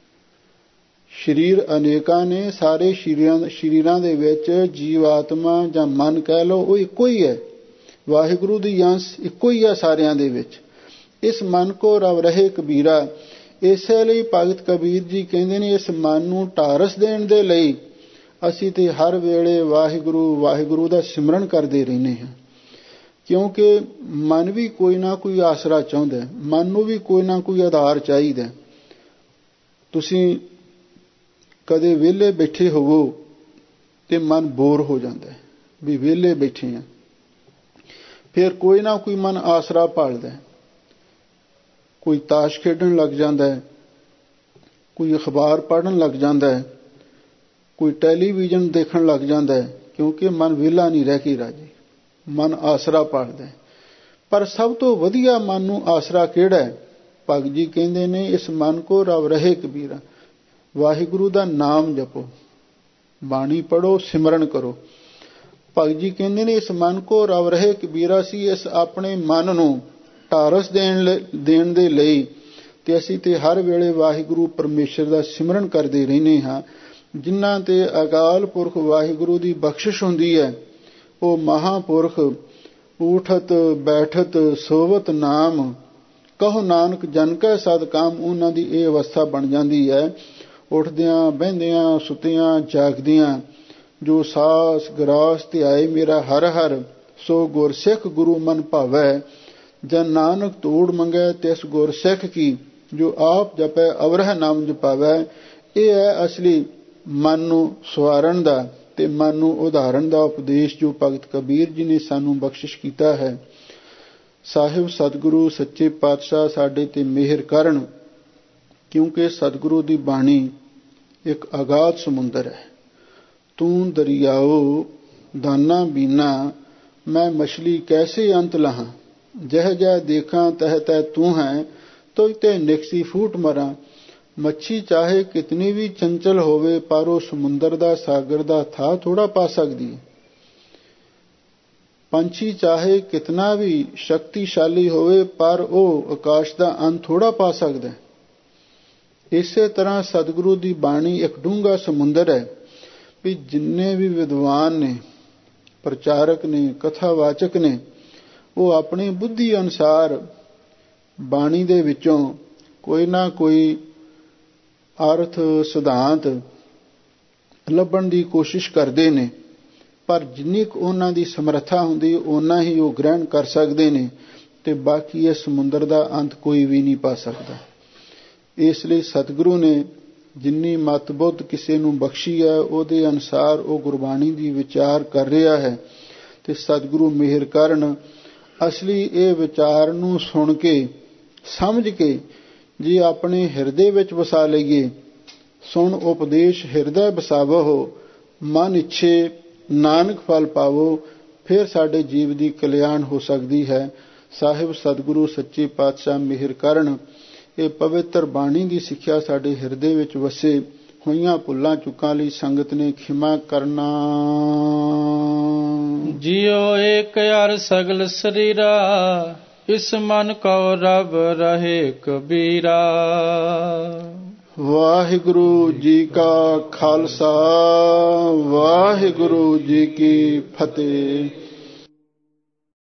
ਸਰੀਰ ਅਨੇਕਾਂ ਨੇ, ਸਾਰੇ ਸਰੀਰਾਂ ਸਰੀਰਾਂ ਦੇ ਵਿੱਚ ਜੀਵ ਆਤਮਾ ਜਾਂ ਮਨ ਕਹਿ ਲਓ ਉਹ ਇੱਕੋ ਹੀ ਹੈ। ਵਾਹਿਗੁਰੂ ਦੀ ਅੰਸ਼ ਇੱਕੋ ਹੀ ਹੈ ਸਾਰਿਆਂ ਦੇ ਵਿੱਚ। ਇਸ ਮਨ ਕੋ ਰਵ ਰਹੇ ਕਬੀਰਾ। ਇਸੇ ਲਈ ਭਗਤ ਕਬੀਰ ਜੀ ਕਹਿੰਦੇ ਨੇ ਇਸ ਮਨ ਨੂੰ ਢਾਰਸ ਦੇਣ ਦੇ ਲਈ ਅਸੀਂ ਤੇ ਹਰ ਵੇਲੇ ਵਾਹਿਗੁਰੂ ਵਾਹਿਗੁਰੂ ਦਾ ਸਿਮਰਨ ਕਰਦੇ ਰਹਿੰਦੇ ਹਾਂ। ਕਿਉਂਕਿ ਮਨ ਵੀ ਕੋਈ ਨਾ ਕੋਈ ਆਸਰਾ ਚਾਹੁੰਦਾ, ਮਨ ਨੂੰ ਵੀ ਕੋਈ ਨਾ ਕੋਈ ਆਧਾਰ ਚਾਹੀਦਾ। ਤੁਸੀਂ ਕਦੇ ਵਿਹਲੇ ਬੈਠੇ ਹੋਵੋ ਤੇ ਮਨ ਬੋਰ ਹੋ ਜਾਂਦਾ ਵੀ ਵਿਹਲੇ ਬੈਠੇ ਆ, ਫਿਰ ਕੋਈ ਨਾ ਕੋਈ ਮਨ ਆਸਰਾ ਭਾਲਦਾ। ਕੋਈ ਤਾਸ਼ ਖੇਡਣ ਲੱਗ ਜਾਂਦਾ ਹੈ, ਕੋਈ ਅਖਬਾਰ ਪੜ੍ਹਨ ਲੱਗ ਜਾਂਦਾ ਹੈ, ਕੋਈ ਟੈਲੀਵਿਜ਼ਨ ਦੇਖਣ ਲੱਗ ਜਾਂਦਾ ਹੈ, ਕਿਉਂਕਿ ਮਨ ਵਿਹਲਾ ਨਹੀਂ ਰਹਿ ਕੇ ਰਾਜੀ, ਮਨ ਆਸਰਾ ਭਾਲਦਾ। ਪਰ ਸਭ ਤੋਂ ਵਧੀਆ ਮਨ ਨੂੰ ਆਸਰਾ ਕਿਹੜਾ ਹੈ? ਭਗਤ ਜੀ ਕਹਿੰਦੇ ਨੇ ਇਸ ਮਨ ਕੋ ਰਵ ਰਹੇ ਕਬੀਰਾ। ਵਾਹਿਗੁਰੂ ਦਾ ਨਾਮ ਜਪੋ, ਬਾਣੀ ਪੜ੍ਹੋ, ਸਿਮਰਨ ਕਰੋ। ਭਗਤ ਜੀ ਕਹਿੰਦੇ ਨੇ ਇਸ ਮਨ ਕੋ ਰਵ ਰਹੇ ਕਬੀਰਾ। ਸੀ ਇਸ ਆਪਣੇ ਮਨ ਨੂੰ ਢਾਰਸ ਦੇਣ ਦੇਣ ਦੇ ਲਈ ਤੇ ਅਸੀਂ ਤੇ ਹਰ ਵੇਲੇ ਵਾਹਿਗੁਰੂ ਪਰਮੇਸ਼ਰ ਦਾ ਸਿਮਰਨ ਕਰਦੇ ਰਹਿੰਦੇ ਹਾਂ। ਜਿਨ੍ਹਾਂ ਤੇ ਅਕਾਲ ਪੁਰਖ ਵਾਹਿਗੁਰੂ ਦੀ ਬਖਸ਼ਿਸ਼ ਹੁੰਦੀ ਹੈ ਉਹ ਮਹਾਂਪੁਰਖ ਊਠਤ ਬੈਠਤ ਸੋਵਤ ਨਾਮ ਕਹੋ ਨਾਨਕ ਜਨ ਕੈ ਸਦ ਕਾਮ। ਉਹਨਾਂ ਦੀ ਇਹ ਅਵਸਥਾ ਬਣ ਜਾਂਦੀ ਹੈ, ਉੱਠਦਿਆਂ ਬਹਿੰਦਿਆਂ ਸੁੱਤਿਆਂ ਜਾਗਦਿਆਂ ਜੋ ਸਾਸ ਗਰਾਸ ਧਿਆਏ ਮੇਰਾ ਹਰ ਹਰ, ਸੋ ਗੁਰਸਿੱਖ ਗੁਰੂ ਮਨ ਭਾਵੈ। ਜਨ ਨਾਨਕ ਤੋੜ ਮੰਗੈ ਤਿਸ ਗੁਰਸਿੱਖ ਕੀ, ਜੋ ਆਪ ਜਪੈ ਅਵਰਹ ਨਾਮ ਜਪਾਵੈ। ਇਹ ਹੈ ਅਸਲੀ ਮਨ ਨੂੰ ਸਵਾਰਨ ਦਾ ਤੇ ਮਨ ਨੂੰ ਉਦਾਹਰਨ ਦਾ ਉਪਦੇਸ਼ ਜੋ ਭਗਤ ਕਬੀਰ ਜੀ ਨੇ ਸਾਨੂੰ ਬਖਸ਼ਿਸ਼ ਕੀਤਾ ਹੈ। ਸਾਹਿਬ ਸਤਿਗੁਰੂ ਸੱਚੇ ਪਾਤਸ਼ਾਹ ਸਾਡੇ ਤੇ ਮਿਹਰ ਕਰਨ ਕਿਉਂਕਿ ਸਤਿਗੁਰੂ ਦੀ ਬਾਣੀ ਇੱਕ ਅਗਾਧ ਸਮੁੰਦਰ ਹੈ। ਤੂੰ ਦਰਿਆਓ ਦਾਨਾ ਬੀਨਾ, ਮੈਂ ਮਛਲੀ ਕੈਸੇ ਅੰਤ ਲਹਾਂ, ਜਹ ਜਹ ਦੇਖਾਂ ਤਹ ਤਹ ਤੂੰ ਹੈ, ਤੁਝ ਤੇ ਨਿਕਸੀ ਫੂਟ ਮਰਾਂ। ਮੱਛੀ ਚਾਹੇ ਕਿਤਨੀ ਵੀ ਚੰਚਲ ਹੋਵੇ, ਪਰ ਉਹ ਸਮੁੰਦਰ ਦਾ ਸਾਗਰ ਦਾ ਥਾਂ ਥੋੜਾ ਪਾ ਸਕਦੀ ਹੈ। ਪੰਛੀ ਚਾਹੇ ਕਿਤਨਾ ਵੀ ਸ਼ਕਤੀਸ਼ਾਲੀ ਹੋਵੇ, ਪਰ ਉਹ ਆਕਾਸ਼ ਦਾ ਅੰਤ ਥੋੜਾ ਪਾ ਸਕਦਾ ਹੈ। ਇਸੇ ਤਰ੍ਹਾਂ ਸਤਿਗੁਰੂ ਦੀ ਬਾਣੀ ਇੱਕ ਡੂੰਘਾ ਸਮੁੰਦਰ ਹੈ ਵੀ ਜਿੰਨੇ ਵੀ ਵਿਦਵਾਨ ਨੇ, ਪ੍ਰਚਾਰਕ ਨੇ, ਕਥਾਵਾਚਕ ਨੇ, ਉਹ ਆਪਣੀ ਬੁੱਧੀ ਅਨੁਸਾਰ ਬਾਣੀ ਦੇ ਵਿੱਚੋਂ ਕੋਈ ਨਾ ਕੋਈ ਅਰਥ ਸਿਧਾਂਤ ਲੱਭਣ ਦੀ ਕੋਸ਼ਿਸ਼ ਕਰਦੇ ਨੇ, ਪਰ ਜਿੰਨੀ ਕੁ ਉਹਨਾਂ ਦੀ ਸਮਰੱਥਾ ਹੁੰਦੀ ਓਨਾ ਹੀ ਉਹ ਗ੍ਰਹਿਣ ਕਰ ਸਕਦੇ ਨੇ, ਤੇ ਬਾਕੀ ਇਹ ਸਮੁੰਦਰ ਦਾ ਅੰਤ ਕੋਈ ਵੀ ਨਹੀਂ ਪਾ ਸਕਦਾ। ਇਸ ਲਈ ਸਤਿਗੁਰੂ ਨੇ ਜਿੰਨੀ ਮਤ ਬੁੱਧ ਕਿਸੇ ਨੂੰ ਬਖਸ਼ੀ ਹੈ, ਉਹਦੇ ਅਨੁਸਾਰ ਉਹ ਗੁਰਬਾਣੀ ਦੀ ਵਿਚਾਰ ਕਰ ਰਿਹਾ ਹੈ। ਤੇ ਸਤਿਗੁਰੂ ਮਿਹਰ ਕਰਨ ਅਸਲੀ ਇਹ ਵਿਚਾਰ ਨੂੰ ਸੁਣ ਕੇ, ਸਮਝ ਕੇ ਜੇ ਆਪਣੇ ਹਿਰਦੇ ਵਿੱਚ ਵਸਾ ਲਈਏ, ਸੁਣ ਉਪਦੇਸ਼ ਹਿਰਦੈ ਵਸਾਵਹੁ, ਮਨ ਇੱਛੇ ਨਾਨਕ ਫਲ ਪਾਵੋ, ਫਿਰ ਸਾਡੇ ਜੀਵ ਦੀ ਕਲਿਆਣ ਹੋ ਸਕਦੀ ਹੈ। ਸਾਹਿਬ ਸਤਿਗੁਰੂ ਸੱਚੇ ਪਾਤਸ਼ਾਹ ਮਿਹਰ ਕਰਨ ਇਹ ਪਵਿੱਤਰ ਬਾਣੀ ਦੀ ਸਿੱਖਿਆ ਸਾਡੇ ਹਿਰਦੇ ਵਿੱਚ ਵਸੇ। ਹੋਈਆਂ ਭੁੱਲਾਂ ਚੁੱਕਾਂ ਲਈ ਸੰਗਤ ਨੇ ਖਿਮਾ ਕਰਨਾ। ਜਿਉ ਏਕ ਅਰ ਸਗਲ ਸਰੀਰਾ, ਇਸ ਮਨ ਕਉ ਰਬ ਰਹੇ ਕਬੀਰਾ। ਵਾਹਿਗੁਰੂ ਜੀ ਕਾ ਖਾਲਸਾ, ਵਾਹਿਗੁਰੂ ਜੀ ਕੀ ਫਤਿਹ।